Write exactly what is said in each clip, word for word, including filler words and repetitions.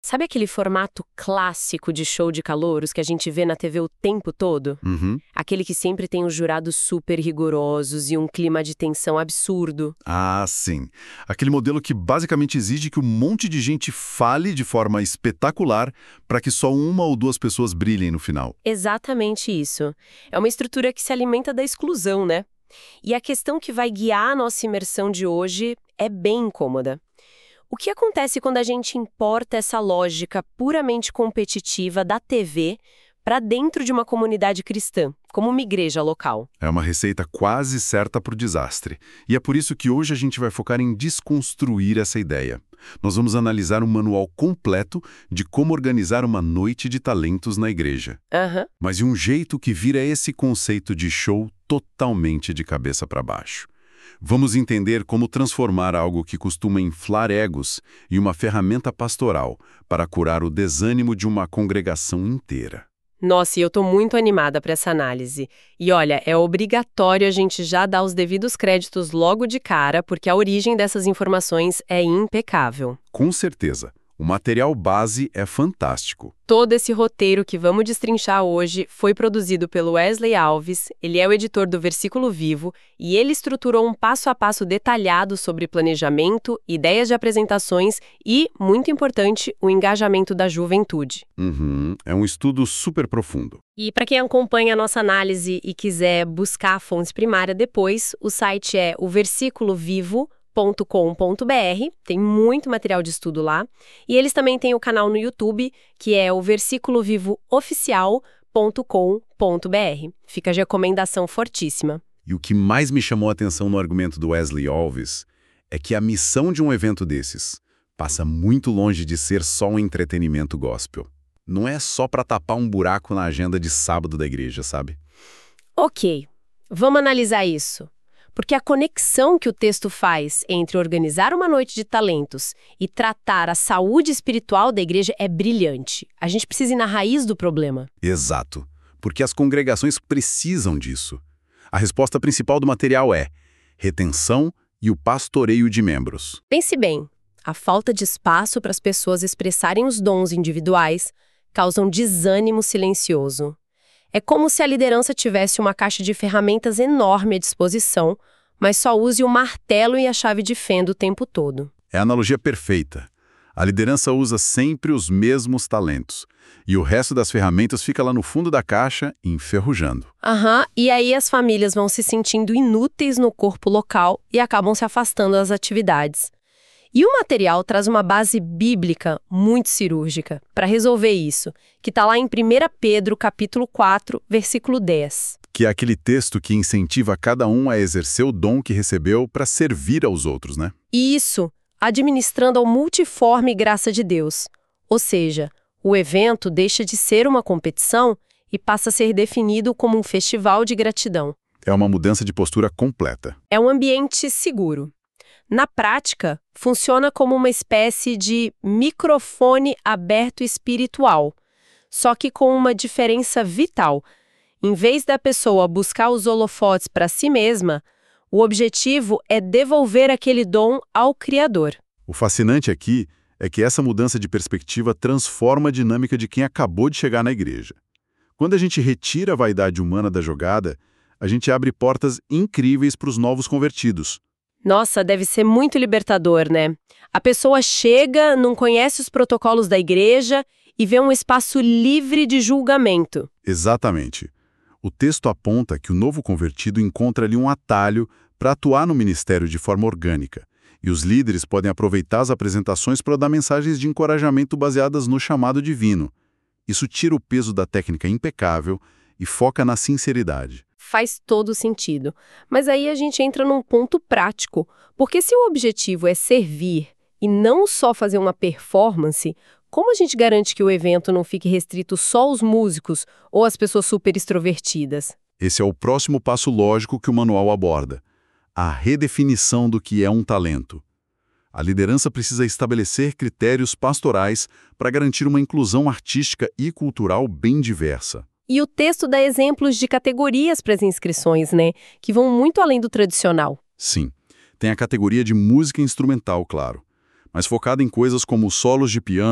Sabe aquele formato clássico de show de calouros que a gente vê na T V o tempo todo? Uhum. Aquele que sempre tem os jurados super rigorosos e um clima de tensão absurdo. Ah, sim. Aquele modelo que basicamente exige que um monte de gente fale de forma espetacular para que só uma ou duas pessoas brilhem no final. Exatamente isso. É uma estrutura que se alimenta da exclusão, né? E a questão que vai guiar a nossa imersão de hoje é bem incômoda. O que acontece quando a gente importa essa lógica puramente competitiva da T V para dentro de uma comunidade cristã, como uma igreja local? É uma receita quase certa para o desastre. E é por isso que hoje a gente vai focar em desconstruir essa ideia. Nós vamos analisar um manual completo de como organizar uma noite de talentos na igreja. Aham. Mas de um jeito que vira esse conceito de show totalmente de cabeça para baixo. Vamos entender como transformar algo que costuma inflar egos em uma ferramenta pastoral para curar o desânimo de uma congregação inteira. Nossa, e eu tô muito animada para essa análise. E olha, é obrigatório a gente já dar os devidos créditos logo de cara, porque a origem dessas informações é impecável. Com certeza, o material base é fantástico. Todo esse roteiro que vamos destrinchar hoje foi produzido pelo Wesley Alves, ele é o editor do Versículo Vivo, e ele estruturou um passo a passo detalhado sobre planejamento, ideias de apresentações e, muito importante, o engajamento da juventude. Uhum, é um estudo super profundo. E para quem acompanha a nossa análise e quiser buscar a fonte primária depois, o site é o versículo vivo ponto com ponto br, tem muito material de estudo lá. E eles também têm o canal no YouTube, que é o versículo vivo oficial ponto com ponto br. Fica de recomendação fortíssima. E o que mais me chamou a atenção no argumento do Wesley Alves é que a missão de um evento desses passa muito longe de ser só um entretenimento gospel. Não é só para tapar um buraco na agenda de sábado da igreja, sabe? Ok, vamos analisar isso. Porque a conexão que o texto faz entre organizar uma noite de talentos e tratar a saúde espiritual da igreja é brilhante. A gente precisa ir na raiz do problema. Exato, porque as congregações precisam disso. A resposta principal do material é retenção e o pastoreio de membros. Pense bem, a falta de espaço para as pessoas expressarem os dons individuais causa um desânimo silencioso. É como se a liderança tivesse uma caixa de ferramentas enorme à disposição, mas só use o martelo e a chave de fenda o tempo todo. É a analogia perfeita. A liderança usa sempre os mesmos talentos, e o resto das ferramentas fica lá no fundo da caixa, enferrujando. Aham, e aí as famílias vão se sentindo inúteis no corpo local e acabam se afastando das atividades. E o material traz uma base bíblica muito cirúrgica para resolver isso, que está lá em primeira Pedro, capítulo quatro, versículo dez. Que é aquele texto que incentiva cada um a exercer o dom que recebeu para servir aos outros, né? Isso, administrando a multiforme graça de Deus. Ou seja, o evento deixa de ser uma competição e passa a ser definido como um festival de gratidão. É uma mudança de postura completa. É um ambiente seguro. Na prática, funciona como uma espécie de microfone aberto espiritual, só que com uma diferença vital. Em vez da pessoa buscar os holofotes para si mesma, o objetivo é devolver aquele dom ao Criador. O fascinante aqui é que essa mudança de perspectiva transforma a dinâmica de quem acabou de chegar na igreja. Quando a gente retira a vaidade humana da jogada, a gente abre portas incríveis para os novos convertidos. Nossa, deve ser muito libertador, né? A pessoa chega, não conhece os protocolos da igreja e vê um espaço livre de julgamento. Exatamente. O texto aponta que o novo convertido encontra ali um atalho para atuar no ministério de forma orgânica, e os líderes podem aproveitar as apresentações para dar mensagens de encorajamento baseadas no chamado divino. Isso tira o peso da técnica impecável e foca na sinceridade. Faz todo sentido. Mas aí a gente entra num ponto prático, porque se o objetivo é servir e não só fazer uma performance, como a gente garante que o evento não fique restrito só aos músicos ou às pessoas super extrovertidas? Esse é o próximo passo lógico que o manual aborda: a redefinição do que é um talento. A liderança precisa estabelecer critérios pastorais para garantir uma inclusão artística e cultural bem diversa. E o texto dá exemplos de categorias para as inscrições, né? Que vão muito além do tradicional. Sim, tem a categoria de música instrumental, claro, mas focada em coisas como solos de piano,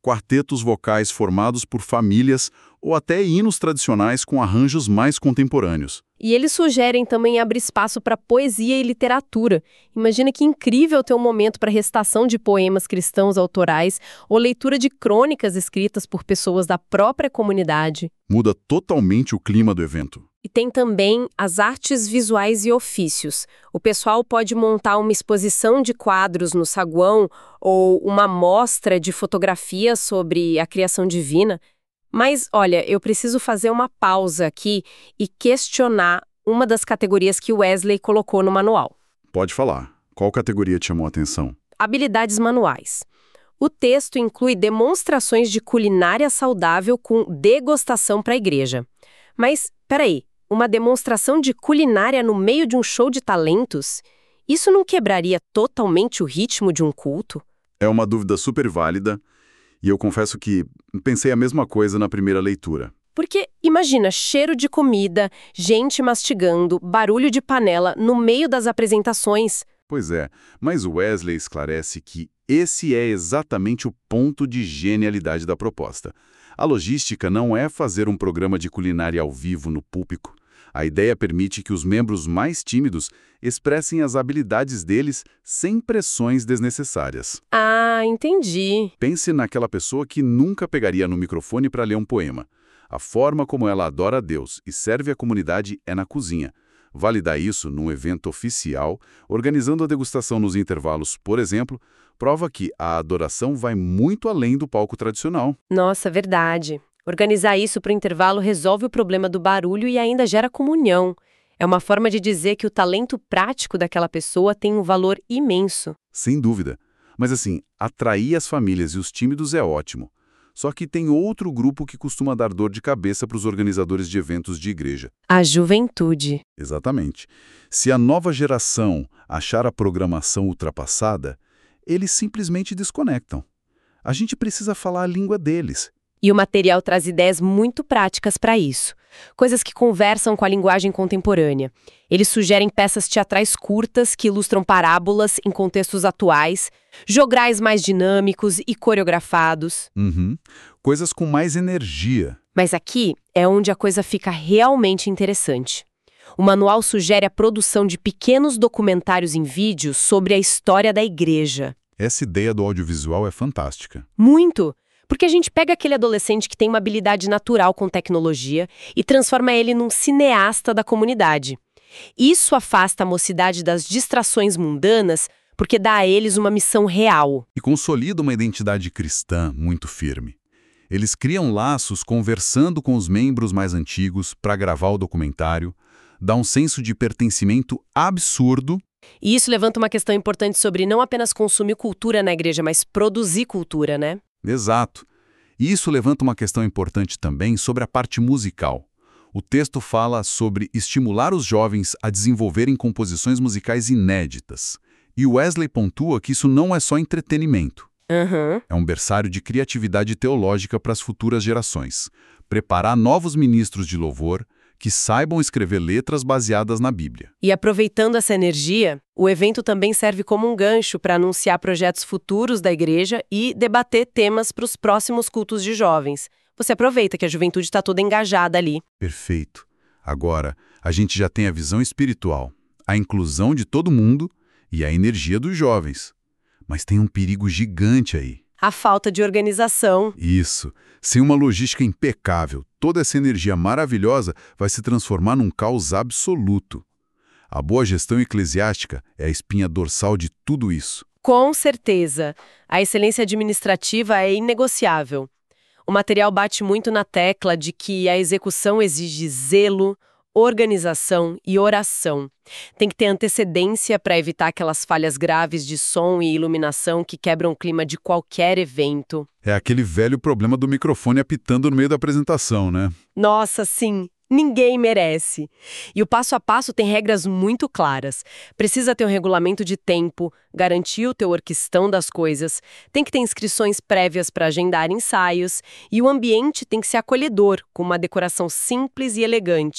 quartetos vocais formados por famílias ou até hinos tradicionais com arranjos mais contemporâneos. E eles sugerem também abrir espaço para poesia e literatura. Imagina que incrível ter um momento para recitação de poemas cristãos autorais ou leitura de crônicas escritas por pessoas da própria comunidade. Muda totalmente o clima do evento. E tem também as artes visuais e ofícios. O pessoal pode montar uma exposição de quadros no saguão ou uma mostra de fotografias sobre a criação divina. Mas, olha, eu preciso fazer uma pausa aqui e questionar uma das categorias que o Wesley colocou no manual. Pode falar. Qual categoria te chamou a atenção? Habilidades manuais. O texto inclui demonstrações de culinária saudável com degustação para a igreja. Mas, peraí, uma demonstração de culinária no meio de um show de talentos? Isso não quebraria totalmente o ritmo de um culto? É uma dúvida super válida. E eu confesso que pensei a mesma coisa na primeira leitura. Porque, imagina, cheiro de comida, gente mastigando, barulho de panela no meio das apresentações. Pois é, mas o Wesley esclarece que esse é exatamente o ponto de genialidade da proposta. A logística não é fazer um programa de culinária ao vivo no púlpito. A ideia permite que os membros mais tímidos expressem as habilidades deles sem pressões desnecessárias. Ah, entendi. Pense naquela pessoa que nunca pegaria no microfone para ler um poema. A forma como ela adora a Deus e serve a comunidade é na cozinha. Validar isso num evento oficial, organizando a degustação nos intervalos, por exemplo, prova que a adoração vai muito além do palco tradicional. Nossa, verdade. Organizar isso para o intervalo resolve o problema do barulho e ainda gera comunhão. É uma forma de dizer que o talento prático daquela pessoa tem um valor imenso. Sem dúvida. Mas assim, atrair as famílias e os tímidos é ótimo. Só que tem outro grupo que costuma dar dor de cabeça para os organizadores de eventos de igreja. A juventude. Exatamente. Se a nova geração achar a programação ultrapassada, eles simplesmente desconectam. A gente precisa falar a língua deles. E o material traz ideias muito práticas para isso. Coisas que conversam com a linguagem contemporânea. Eles sugerem peças teatrais curtas que ilustram parábolas em contextos atuais, jograis mais dinâmicos e coreografados. Uhum. Coisas com mais energia. Mas aqui é onde a coisa fica realmente interessante. O manual sugere a produção de pequenos documentários em vídeo sobre a história da igreja. Essa ideia do audiovisual é fantástica. Muito! Porque a gente pega aquele adolescente que tem uma habilidade natural com tecnologia e transforma ele num cineasta da comunidade. Isso afasta a mocidade das distrações mundanas porque dá a eles uma missão real. E consolida uma identidade cristã muito firme. Eles criam laços conversando com os membros mais antigos para gravar o documentário, dá um senso de pertencimento absurdo. E isso levanta uma questão importante sobre não apenas consumir cultura na igreja, mas produzir cultura, né? Exato. E isso levanta uma questão importante também sobre a parte musical. O texto fala sobre estimular os jovens a desenvolverem composições musicais inéditas. E Wesley pontua que isso não é só entretenimento. Uhum. É um berçário de criatividade teológica para as futuras gerações. Preparar novos ministros de louvor que saibam escrever letras baseadas na Bíblia. E aproveitando essa energia, o evento também serve como um gancho para anunciar projetos futuros da igreja e debater temas para os próximos cultos de jovens. Você aproveita que a juventude está toda engajada ali. Perfeito. Agora, a gente já tem a visão espiritual, a inclusão de todo mundo e a energia dos jovens. Mas tem um perigo gigante aí. A falta de organização. Isso. Sem uma logística impecável, toda essa energia maravilhosa vai se transformar num caos absoluto. A boa gestão eclesiástica é a espinha dorsal de tudo isso. Com certeza. A excelência administrativa é inegociável. O material bate muito na tecla de que a execução exige zelo, organização e oração. Tem que ter antecedência para evitar aquelas falhas graves de som e iluminação que quebram o clima de qualquer evento. É aquele velho problema do microfone apitando no meio da apresentação, né? Nossa, sim! Ninguém merece. E o passo a passo tem regras muito claras. Precisa ter um regulamento de tempo, garantir o teor orquestão das coisas, tem que ter inscrições prévias para agendar ensaios e o ambiente tem que ser acolhedor, com uma decoração simples e elegante.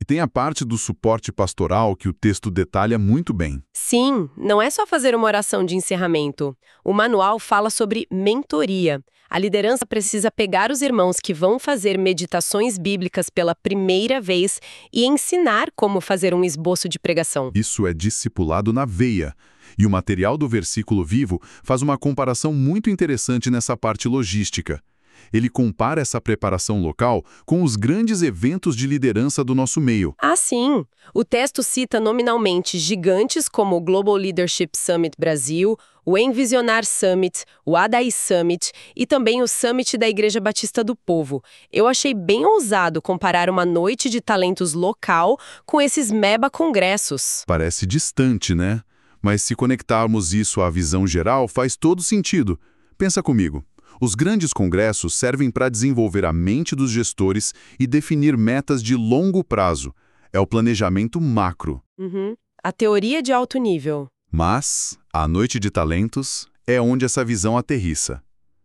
E tem a parte do suporte pastoral que o texto detalha muito bem. Sim, não é só fazer uma oração de encerramento. O manual fala sobre mentoria. A liderança precisa pegar os irmãos que vão fazer meditações bíblicas pela primeira vez e ensinar como fazer um esboço de pregação. Isso é discipulado na veia. E o material do Versículo Vivo faz uma comparação muito interessante nessa parte logística. Ele compara essa preparação local com os grandes eventos de liderança do nosso meio. Ah, sim! O texto cita nominalmente gigantes como o Global Leadership Summit Brasil, o Envisionar Summit, o A D A I Summit e também o Summit da Igreja Batista do Povo. Eu achei bem ousado comparar uma noite de talentos local com esses mega congressos. Parece distante, né? Mas se conectarmos isso à visão geral, faz todo sentido. Pensa comigo. Os grandes congressos servem para desenvolver a mente dos gestores e definir metas de longo prazo. É o planejamento macro. Uhum. A teoria de alto nível. Mas a Noite de Talentos é onde essa visão aterrissa.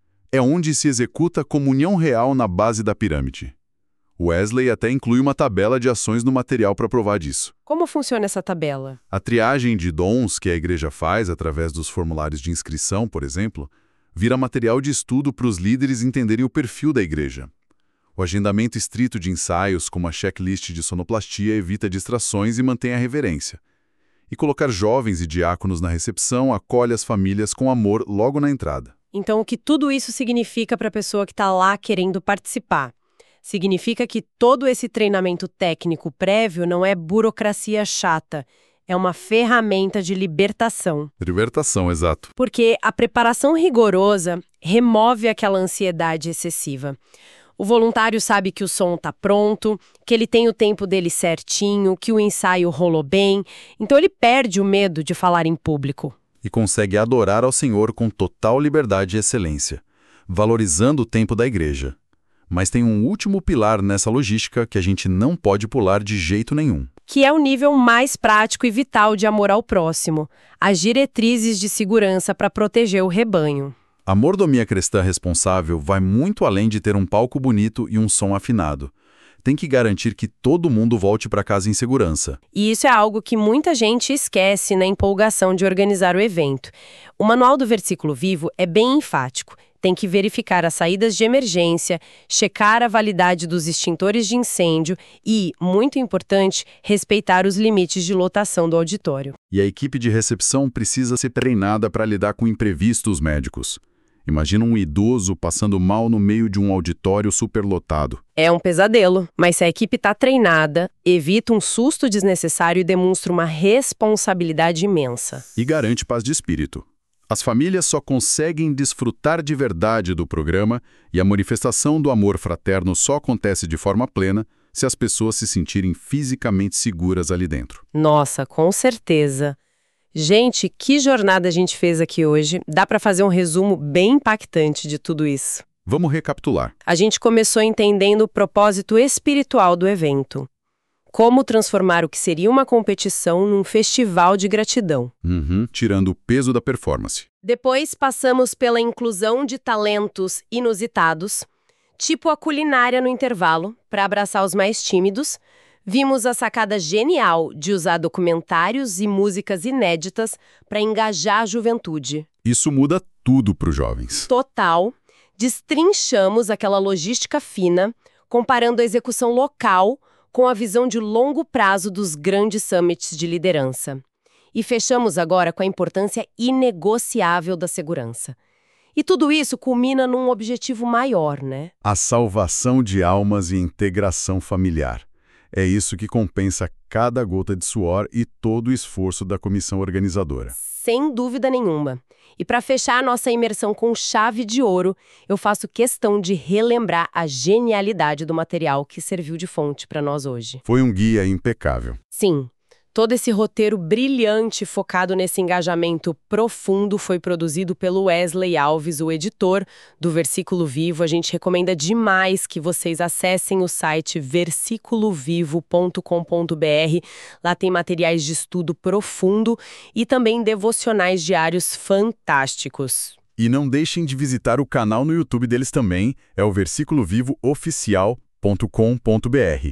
É onde se executa comunhão real na base da pirâmide. Wesley até inclui uma tabela de ações no material para provar disso. Como funciona essa tabela? A triagem de dons que a igreja faz através dos formulários de inscrição, por exemplo, vira material de estudo para os líderes entenderem o perfil da igreja. O agendamento estrito de ensaios, como a checklist de sonoplastia, evita distrações e mantém a reverência. E colocar jovens e diáconos na recepção acolhe as famílias com amor logo na entrada. Então, o que tudo isso significa para a pessoa que está lá querendo participar? Significa que todo esse treinamento técnico prévio não é burocracia chata, é uma ferramenta de libertação. Libertação, exato. Porque a preparação rigorosa remove aquela ansiedade excessiva. O voluntário sabe que o som está pronto, que ele tem o tempo dele certinho, que o ensaio rolou bem, então ele perde o medo de falar em público. E consegue adorar ao Senhor com total liberdade e excelência, valorizando o tempo da igreja. Mas tem um último pilar nessa logística que a gente não pode pular de jeito nenhum. Que é o nível mais prático e vital de amor ao próximo, as diretrizes de segurança para proteger o rebanho. A mordomia cristã responsável vai muito além de ter um palco bonito e um som afinado. Tem que garantir que todo mundo volte para casa em segurança. E isso é algo que muita gente esquece na empolgação de organizar o evento. O manual do Versículo Vivo é bem enfático. Tem que verificar as saídas de emergência, checar a validade dos extintores de incêndio e, muito importante, respeitar os limites de lotação do auditório. E a equipe de recepção precisa ser treinada para lidar com imprevistos médicos. Imagina um idoso passando mal no meio de um auditório superlotado. É um pesadelo, mas se a equipe está treinada, evita um susto desnecessário e demonstra uma responsabilidade imensa. E garante paz de espírito. As famílias só conseguem desfrutar de verdade do programa e a manifestação do amor fraterno só acontece de forma plena se as pessoas se sentirem fisicamente seguras ali dentro. Nossa, com certeza. Gente, que jornada a gente fez aqui hoje. Dá para fazer um resumo bem impactante de tudo isso. Vamos recapitular. A gente começou entendendo o propósito espiritual do evento. Como transformar o que seria uma competição num festival de gratidão. Uhum, tirando o peso da performance. Depois passamos pela inclusão de talentos inusitados, tipo a culinária no intervalo, para abraçar os mais tímidos. Vimos a sacada genial de usar documentários e músicas inéditas para engajar a juventude. Isso muda tudo para os jovens. Total. Destrinchamos aquela logística fina, comparando a execução local com a visão de longo prazo dos grandes summits de liderança. E fechamos agora com a importância inegociável da segurança. E tudo isso culmina num objetivo maior, né? A salvação de almas e integração familiar. É isso que compensa cada gota de suor e todo o esforço da comissão organizadora. Sem dúvida nenhuma. E para fechar a nossa imersão com chave de ouro, eu faço questão de relembrar a genialidade do material que serviu de fonte para nós hoje. Foi um guia impecável. Sim. Todo esse roteiro brilhante focado nesse engajamento profundo foi produzido pelo Wesley Alves, o editor do Versículo Vivo. A gente recomenda demais que vocês acessem o site versículo vivo ponto com ponto b r. Lá tem materiais de estudo profundo e também devocionais diários fantásticos. E não deixem de visitar o canal no YouTube deles também, é o versículo vivo oficial ponto com ponto b r.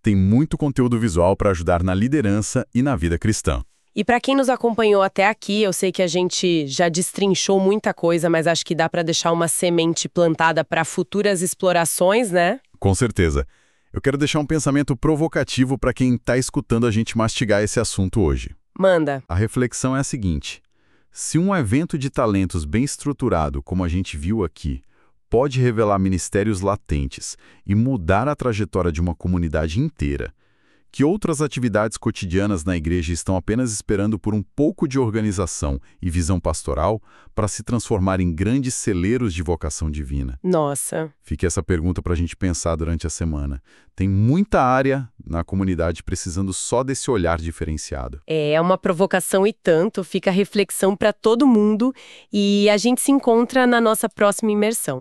tem muito conteúdo visual para ajudar na liderança e na vida cristã. E para quem nos acompanhou até aqui, eu sei que a gente já destrinchou muita coisa, mas acho que dá para deixar uma semente plantada para futuras explorações, né? Com certeza. Eu quero deixar um pensamento provocativo para quem está escutando a gente mastigar esse assunto hoje. Manda. A reflexão é a seguinte: se um evento de talentos bem estruturado, como a gente viu aqui, pode revelar ministérios latentes e mudar a trajetória de uma comunidade inteira, que outras atividades cotidianas na igreja estão apenas esperando por um pouco de organização e visão pastoral para se transformar em grandes celeiros de vocação divina? Nossa. Fica essa pergunta para a gente pensar durante a semana. Tem muita área na comunidade precisando só desse olhar diferenciado. É uma provocação e tanto, fica a reflexão para todo mundo e a gente se encontra na nossa próxima imersão.